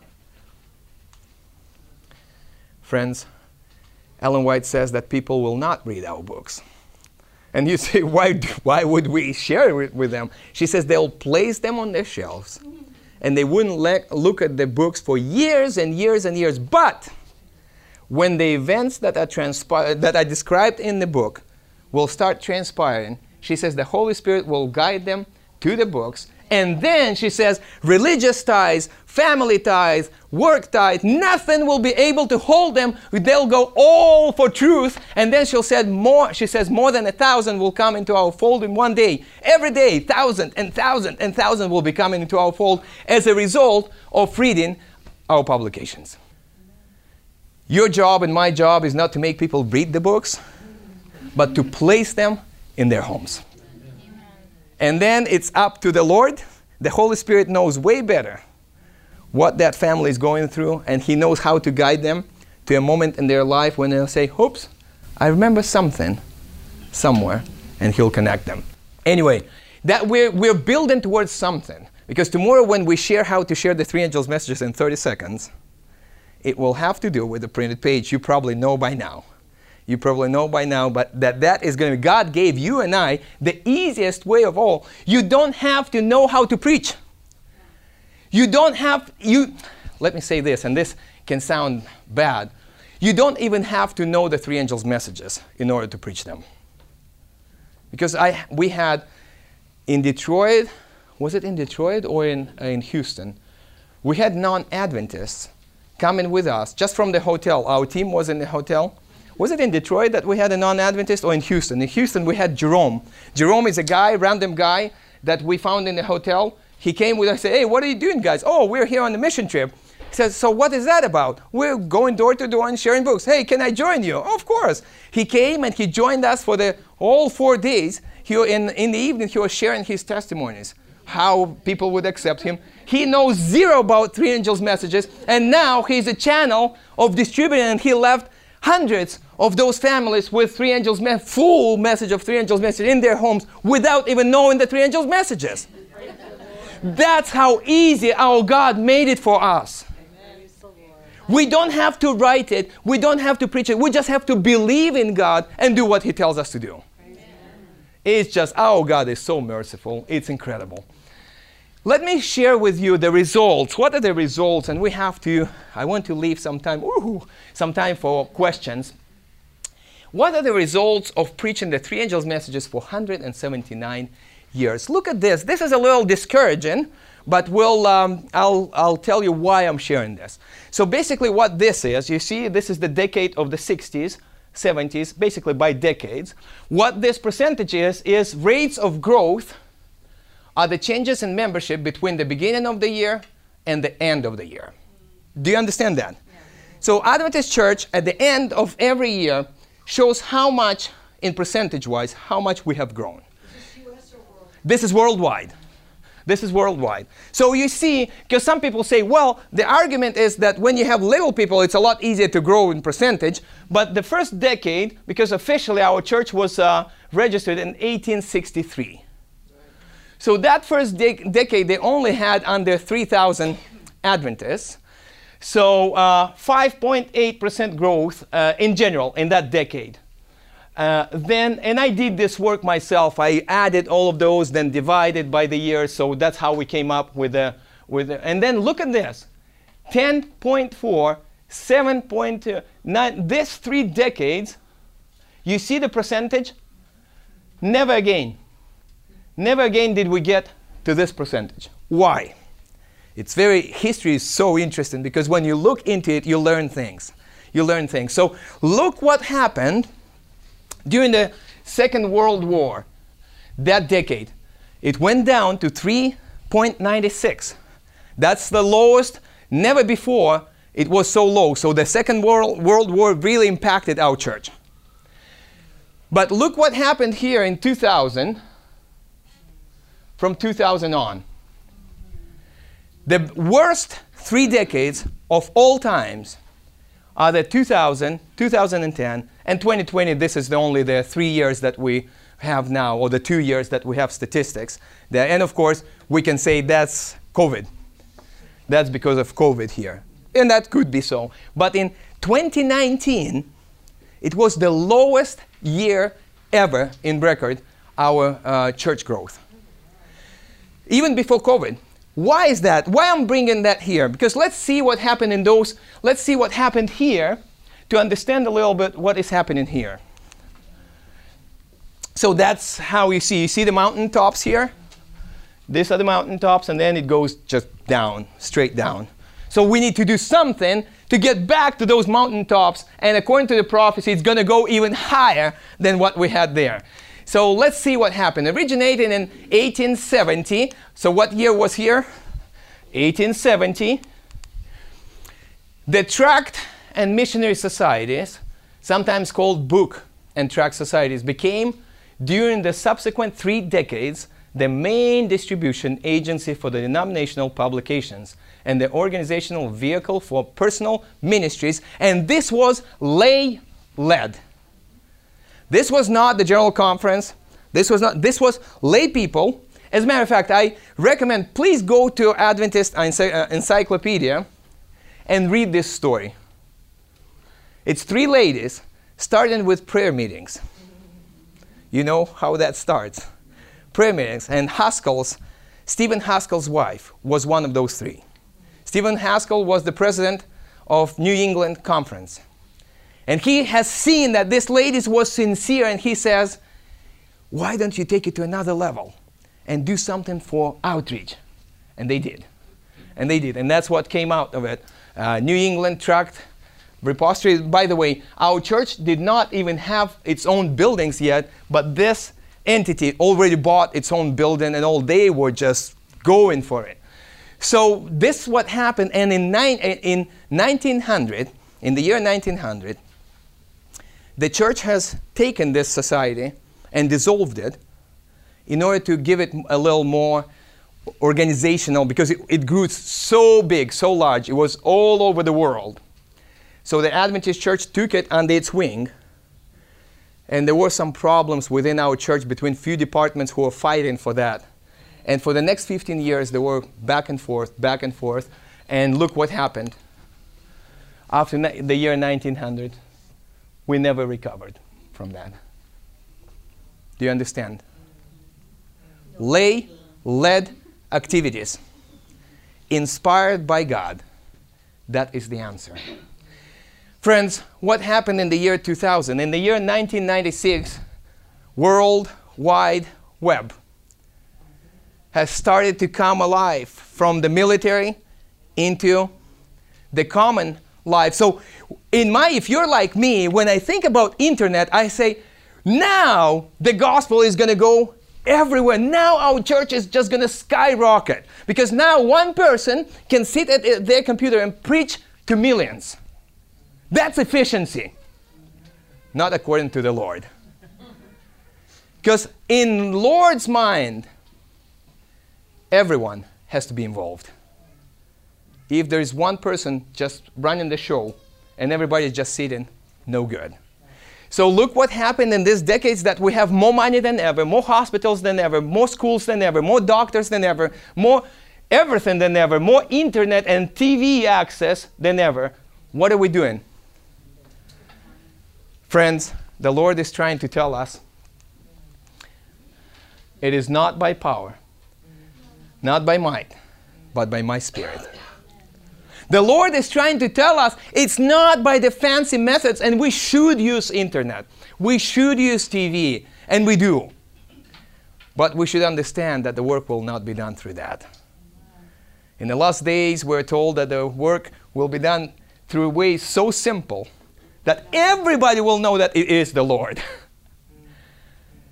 Friends, Ellen White says that people will not read our books. And you say, why would we share it with them? She says they'll place them on their shelves and they wouldn't look at the books for years and years and years. But when the events that are described in the book will start transpiring, she says the Holy Spirit will guide them to the books. And then she says religious ties, family ties, work ties, nothing will be able to hold them. They'll go all for truth. And then she says more than 1,000 will come into our fold in one day. Every day, 1,000 and 1,000 and 1,000 will be coming into our fold as a result of reading our publications. Your job and my job is not to make people read the books, but to place them in their homes. And then it's up to the Lord. The Holy Spirit knows way better what that family is going through, and He knows how to guide them to a moment in their life when they'll say, oops, I remember something somewhere, and He'll connect them. Anyway, that we're building towards something, because tomorrow when we share how to share the 3 angels' messages in 30 seconds, it will have to do with the printed page. You probably know by now. But that is going to be, God gave you and I the easiest way of all. You don't have to know how to preach. Let me say this, and this can sound bad. You don't even have to know the 3 angels' messages in order to preach them. Because we had in Detroit, was it in Detroit or in Houston? We had non-Adventists coming with us just from the hotel. Our team was in the hotel. Was it in Detroit that we had a non-Adventist, or in Houston? In Houston, we had Jerome. Jerome is a guy, random guy, that we found in the hotel. He came with us and said, hey, what are you doing, guys? Oh, we're here on the mission trip. He says, so what is that about? We're going door to door and sharing books. Hey, can I join you? Oh, of course. He came and he joined us for all 4 days. In the evening, he was sharing his testimonies, how people would accept him. He knows zero about 3 angels' messages, and now he's a channel of distributing, and he left hundreds of those families with 3 angels' full message of 3 angels' message in their homes without even knowing the 3 angels' messages. That's how easy our God made it for us. We don't have to write it. We don't have to preach it. We just have to believe in God and do what He tells us to do. It's just, our God is so merciful. It's incredible. Let me share with you the results. What are the results? And I want to leave some time for questions. What are the results of preaching the 3 angels' messages for 179 years? Look at this. This is a little discouraging, but I'll tell you why I'm sharing this. So basically what this is, you see, this is the decade of the 60s, 70s, basically by decades. What this percentage is rates of growth are the changes in membership between the beginning of the year and the end of the year. Do you understand that? Yeah. So Adventist Church at the end of every year shows how much, in percentage-wise, how much we have grown. Is this US or worldwide? This is worldwide. This is worldwide. So you see, because some people say, well, the argument is that when you have little people, it's a lot easier to grow in percentage. But the first decade, because officially our church was registered in 1863. So that first decade, they only had under 3,000 Adventists. So 5.8% growth in general in that decade. And I did this work myself. I added all of those, then divided by the years. So that's how we came up with and then look at this. 10.4, 7.9. These 3 decades, you see the percentage? Never again. Never again did we get to this percentage. Why? History is so interesting, because when you look into it, you learn things. So look what happened during the Second World War, that decade. It went down to 3.96. That's the lowest. Never before it was so low. So the Second World War really impacted our church. But look what happened here in 2000, from 2000 on. The worst 3 decades of all times are the 2000, 2010, and 2020. This is only the 3 years that we have now, or the 2 years that we have statistics. And of course, we can say that's COVID. That's because of COVID here. And that could be so. But in 2019, it was the lowest year ever in record, our church growth. Even before COVID. Why is that? Why I'm bringing that here? Because let's see what happened in those, let's see what happened here to understand a little bit what is happening here. So that's how you see the mountain tops here? These are the mountain tops, and then it goes just down, straight down. So we need to do something to get back to those mountain tops, and according to the prophecy, it's going to go even higher than what we had there. So let's see what happened. Originated in 1870. So what year was here? 1870. The tract and missionary societies, sometimes called book and tract societies, became, during the subsequent 3 decades, the main distribution agency for the denominational publications and the organizational vehicle for personal ministries. And this was lay-led. This was not the General Conference. This was lay people. As a matter of fact, I recommend, please go to Adventist Encyclopedia and read this story. It's 3 ladies starting with prayer meetings. You know how that starts. Prayer meetings. And Stephen Haskell's wife was one of those 3. Stephen Haskell was the president of New England Conference. And he has seen that this lady was sincere, and he says, why don't you take it to another level and do something for outreach? And they did. And they did. And that's what came out of it. New England Tract Repository. By the way, our church did not even have its own buildings yet, but this entity already bought its own building, and all they were just going for it. So this is what happened. And in 1900, in the year 1900, the church has taken this society and dissolved it in order to give it a little more organizational, because it grew so big, so large. It was all over the world. So the Adventist church took it under its wing, and there were some problems within our church between few departments who were fighting for that. And for the next 15 years, they were back and forth, and look what happened. After the year 1900, we never recovered from that. Do you understand? Lay-led activities inspired by God. That is the answer. Friends, what happened in the year 2000? In the year 1996, World Wide Web has started to come alive from the military into the common life. So if you're like me, when I think about internet, I say, now the gospel is going to go everywhere. Now our church is just going to skyrocket. Because now one person can sit at their computer and preach to millions. That's efficiency. Not according to the Lord. Because in Lord's mind, everyone has to be involved. If there is one person just running the show and everybody is just sitting, no good. So look what happened in these decades, that we have more money than ever, more hospitals than ever, more schools than ever, more doctors than ever, more everything than ever, more internet and TV access than ever. What are we doing? Friends, the Lord is trying to tell us, it is not by power, not by might, but by my Spirit. The Lord is trying to tell us it's not by the fancy methods, and we should use internet. We should use TV, and we do. But we should understand that the work will not be done through that. In the last days, we're told that the work will be done through ways so simple that everybody will know that it is the Lord.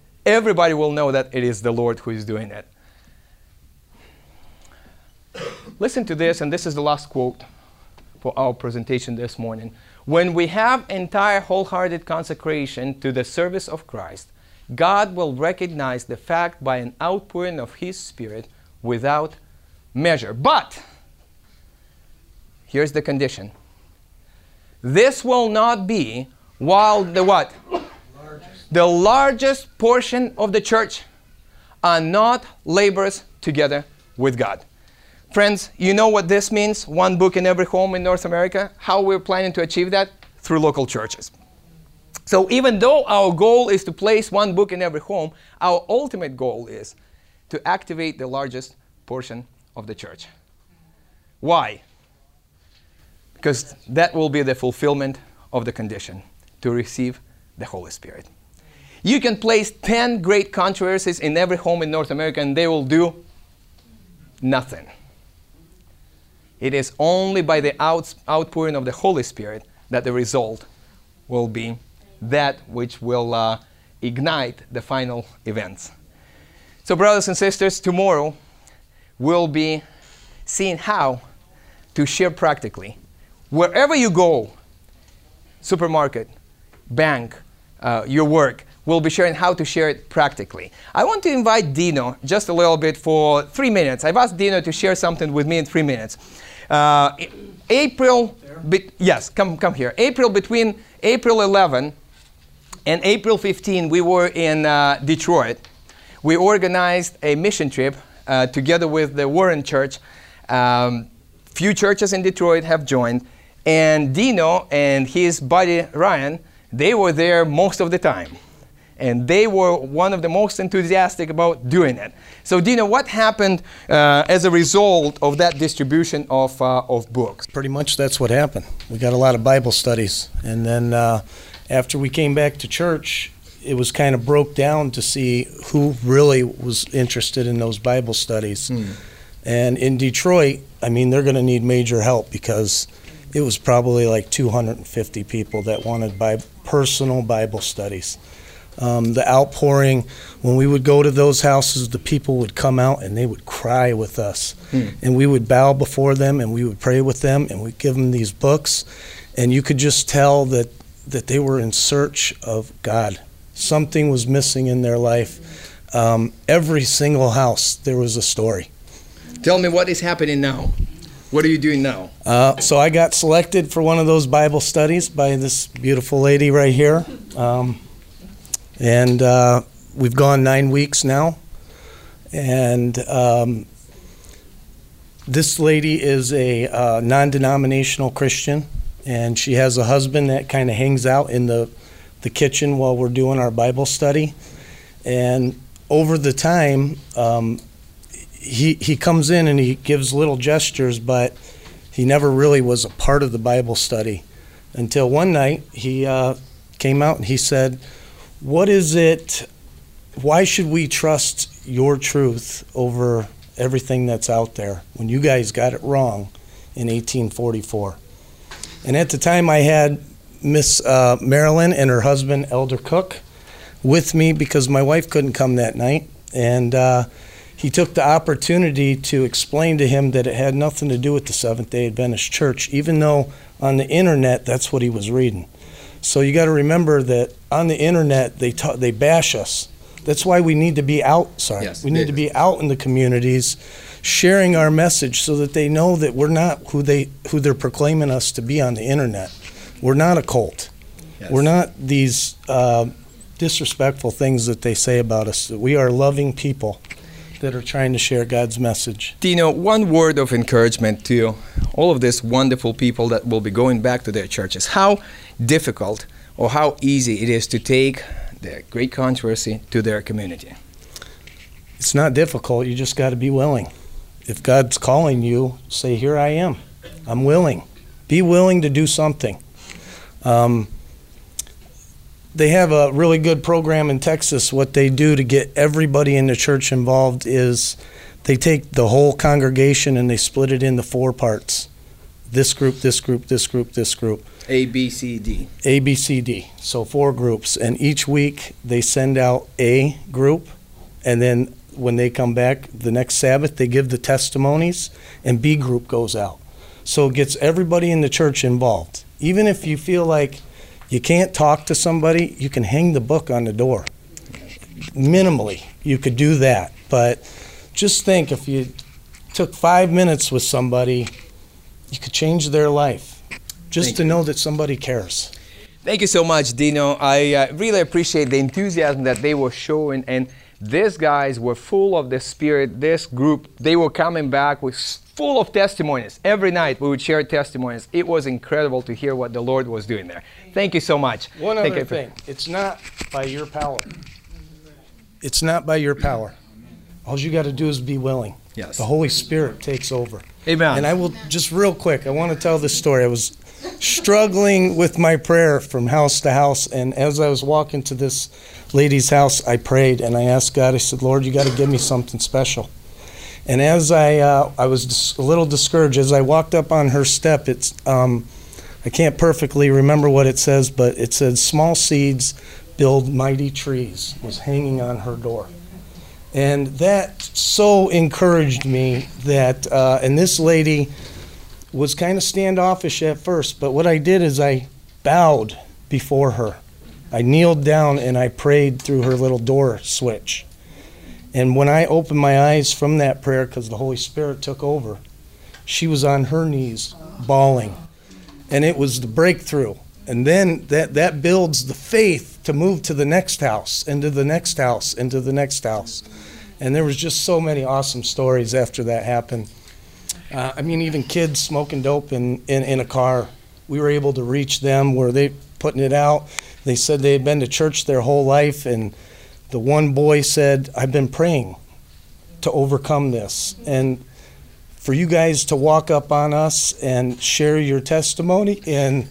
Everybody will know that it is the Lord who is doing it. Listen to this, and this is the last quote for our presentation this morning. When we have entire wholehearted consecration to the service of Christ, God will recognize the fact by an outpouring of His Spirit without measure. But, here's the condition. This will not be while the what? The largest portion of the church are not laborers together with God. Friends, you know what this means? One book in every home in North America. How we're planning to achieve that? Through local churches. So even though our goal is to place one book in every home, our ultimate goal is to activate the largest portion of the church. Why? Because that will be the fulfillment of the condition to receive the Holy Spirit. You can place 10 great controversies in every home in North America and they will do nothing. It is only by the outpouring of the Holy Spirit that the result will be that which will ignite the final events. So brothers and sisters, tomorrow we'll be seeing how to share practically. Wherever you go, supermarket, bank, your work, we'll be sharing how to share it practically. I want to invite Dino just a little bit for 3 minutes. I've asked Dino to share something with me in 3 minutes. Come here. Between April 11 and April 15, we were in Detroit. We organized a mission trip together with the Warren Church. Few churches in Detroit have joined. And Dino and his buddy Ryan, they were there most of the time. And they were one of the most enthusiastic about doing it. So Dino, what happened as a result of that distribution of books? Pretty much that's what happened. We got a lot of Bible studies. And then after we came back to church, it was kind of broke down to see who really was interested in those Bible studies. And in Detroit, I mean, they're going to need major help because it was probably like 250 people that wanted personal Bible studies. The outpouring, when we would go to those houses, the people would come out and they would cry with us. And we would bow before them and we would pray with them and we'd give them these books. And you could just tell that they were in search of God. Something was missing in their life. Every single house, there was a story. Tell me what is happening now. What are you doing now? So I got selected for one of those Bible studies by this beautiful lady right here. And we've gone 9 weeks now. And this lady is a non-denominational Christian. And she has a husband that kind of hangs out in the kitchen while we're doing our Bible study. And over the time, he comes in and he gives little gestures, but he never really was a part of the Bible study. Until one night, he came out and he said, "What is it, why should we trust your truth over everything that's out there when you guys got it wrong in 1844? And at the time I had Miss Marilyn and her husband, Elder Cook, with me because my wife couldn't come that night. And he took the opportunity to explain to him that it had nothing to do with the Seventh-day Adventist Church, even though on the internet that's what he was reading. So you got to remember that on the internet they bash us. That's why we need to be out. We need to be out in the communities, sharing our message so that they know that we're not who they're proclaiming us to be on the internet. We're not a cult. Yes. We're not these disrespectful things that they say about us. We are loving people that are trying to share God's message. Dino, one word of encouragement to all of these wonderful people that will be going back to their churches. How difficult or how easy it is to take the great controversy to their community? It's not difficult. You just got to be willing. If God's calling you, say, "Here I am. I'm willing." Be willing to do something. They have a really good program in Texas. What they do to get everybody in the church involved is they take the whole congregation and they split it into 4 parts. This group, this group, this group, this group. A, B, C, D. A, B, C, D. So 4 groups. And each week they send out a group and then when they come back the next Sabbath, they give the testimonies, and B group goes out. So it gets everybody in the church involved. Even if you feel like you can't talk to somebody, you can hang the book on the door. Minimally, you could do that. But just think, if you took 5 minutes with somebody, you could change their life. Just to know that somebody cares. Thank you so much, Dino. I really appreciate the enthusiasm that they were showing, and these guys were full of the Spirit. This group, they were coming back with full of testimonies. Every night we would share testimonies. It was incredible to hear what the Lord was doing there. Thank you so much. One other thing, it's not by your power. It's not by your power. All you got to do is be willing. Yes. The Holy Spirit takes over. Amen. And I will, just real quick, I want to tell this story. I was struggling with my prayer from house to house, and as I was walking to this lady's house, I prayed, and I asked God, I said, Lord, you got to give me something special. And as I was a little discouraged, as I walked up on her step, I can't perfectly remember what it says, but it said, small seeds build mighty trees, was hanging on her door. And that so encouraged me that, and this lady was kind of standoffish at first, but what I did is I bowed before her. I kneeled down and I prayed through her little door switch. And when I opened my eyes from that prayer, because the Holy Spirit took over, she was on her knees bawling. And it was the breakthrough. And then that builds the faith to move to the next house, and to the next house, and to the next house. And there was just so many awesome stories after that happened. Even kids smoking dope in a car, we were able to reach them where they putting it out. They said they had been to church their whole life, and the one boy said, I've been praying to overcome this. And for you guys to walk up on us and share your testimony, and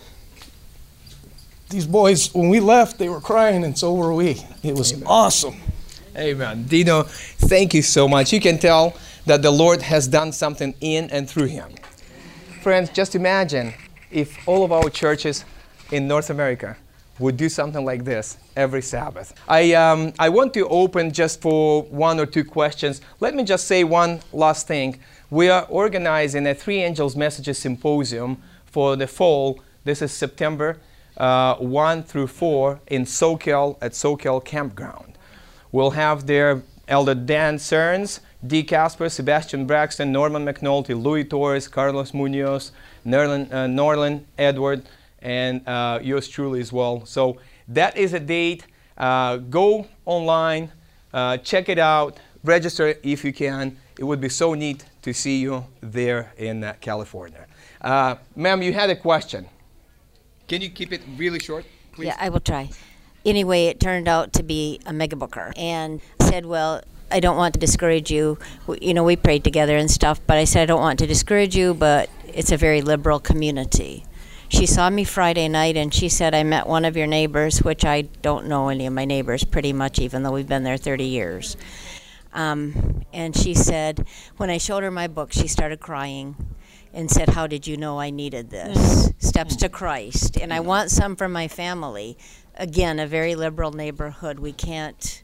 these boys, when we left, they were crying, and so were we. It was awesome. Amen. Dino, thank you so much. You can tell that the Lord has done something in and through him. Friends, just imagine if all of our churches in North America would do something like this every Sabbath. I want to open just for 1 or 2 questions. Let me just say one last thing. We are organizing a 3 Angels Messages Symposium for the fall. This is September 1 through 4 in SoCal at SoCal Campground. We'll have there Elder Dan Cerns, Dee Casper, Sebastian Braxton, Norman McNulty, Louis Torres, Carlos Munoz, Norlin Edward, and yours truly as well. So that is a date. Go online, check it out, register if you can. It would be so neat to see you there in California. Ma'am, you had a question. Can you keep it really short, please? Yeah, I will try. Anyway, it turned out to be a mega booker, and said, well, I don't want to discourage you. We prayed together and stuff, but I said, I don't want to discourage you, but it's a very liberal community. She saw me Friday night, and she said, I met one of your neighbors, which I don't know any of my neighbors pretty much, even though we've been there 30 years. And she said, when I showed her my book, she started crying and said, how did you know I needed this? Steps to Christ. And I want some for my family. Again, a very liberal neighborhood. We can't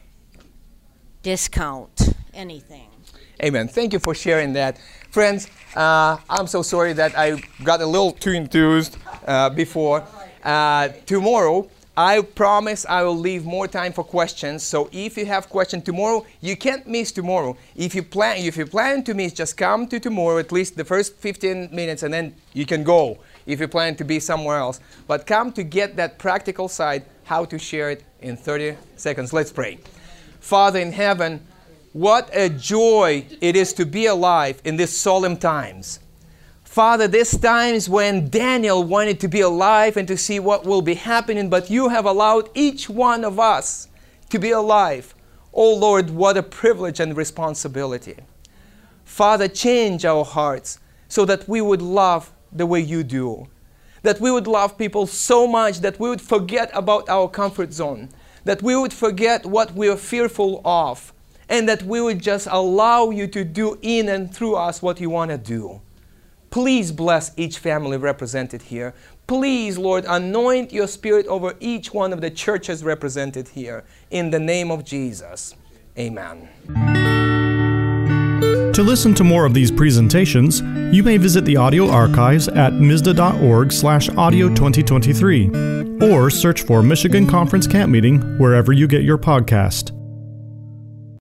discount anything. Amen. Thank you for sharing that. Friends, I'm so sorry that I got a little too enthused before. Tomorrow, I promise I will leave more time for questions. So if you have questions tomorrow, you can't miss tomorrow. If you plan to miss, just come to tomorrow, at least the first 15 minutes, and then you can go if you plan to be somewhere else. But come to get that practical side, how to share it in 30 seconds. Let's pray. Father in heaven, what a joy it is to be alive in these solemn times. Father, these times when Daniel wanted to be alive and to see what will be happening, but you have allowed each one of us to be alive. Oh Lord, what a privilege and responsibility. Father, change our hearts so that we would love the way you do. That we would love people so much that we would forget about our comfort zone. That we would forget what we are fearful of. And that we would just allow you to do in and through us what you want to do. Please bless each family represented here. Please, Lord, anoint your Spirit over each one of the churches represented here. In the name of Jesus. Amen. To listen to more of these presentations, you may visit the audio archives at MSDA.org/audio2023 or search for Michigan Conference Camp Meeting wherever you get your podcast.